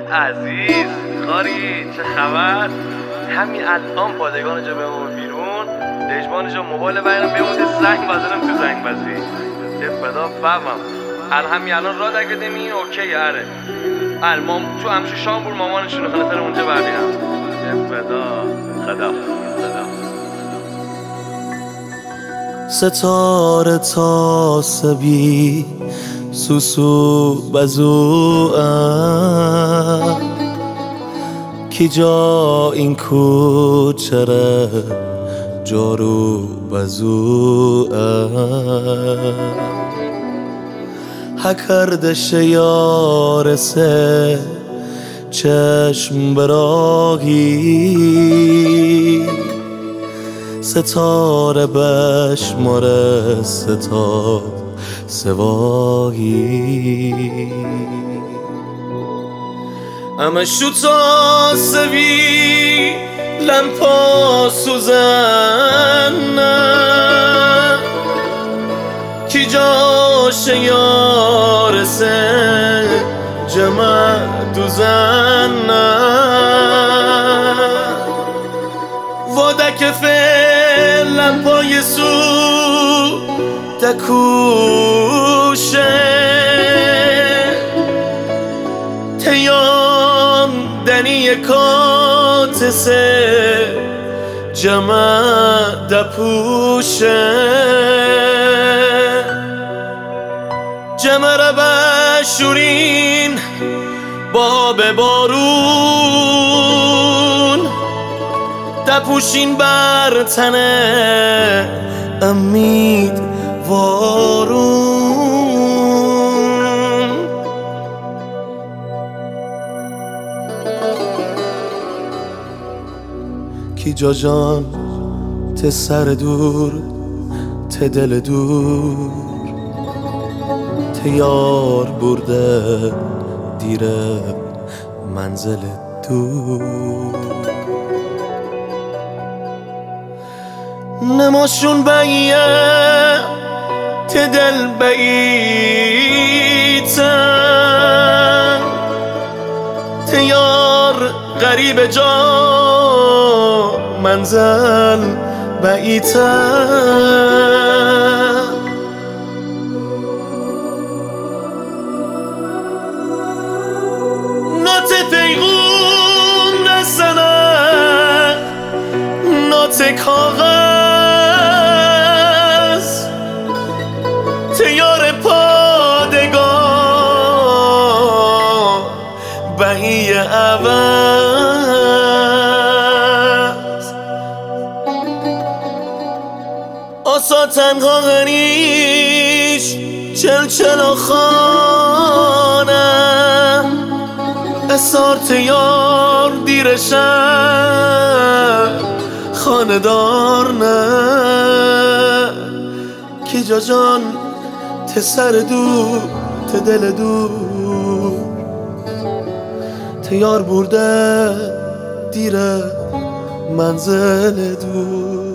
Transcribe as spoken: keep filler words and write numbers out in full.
عزیز خاری چه خبر؟ همین الان پادگان جا بمون بیرون دژبان جا موبایل بیرم بیمونده زنگ بزنم تو زنگ بزی افدا فهمم ال همین الان راد اکادمی اوکی اره ال مام تو همشو شامبور مامانشون رو خلاصه اونجا ببینم افدا خدا خدا ستاره تا سبی سوسو بزو کی جا این کوچره جارو بزو هکردش یارسه چشم براهی ستاره بشماره ستا سواهی اما شو تا سوی لمپا سوزن کی جاش یارسه جمع دوزن وادک فعلم پای سو تکوشه تیان دنی کاتسه جمع دپوشه جمع را بشورین باب بارون دپوشین بر تنه امید وارون کی جا جان ته سر دور ته دل دور ته یار برده دیره منزل دور نماشون بیه ته دل بیتن ته یار غریب جا منزل بیتن نات پیغون رسنه نات کاغذ تیار پادگان بهی عوض آسا تنها غریش چلچل و خانه اسار تیار دیرشن خاندار نه کی جا جان ته سر دور ته دل دور ته یار برده دیره منزل دور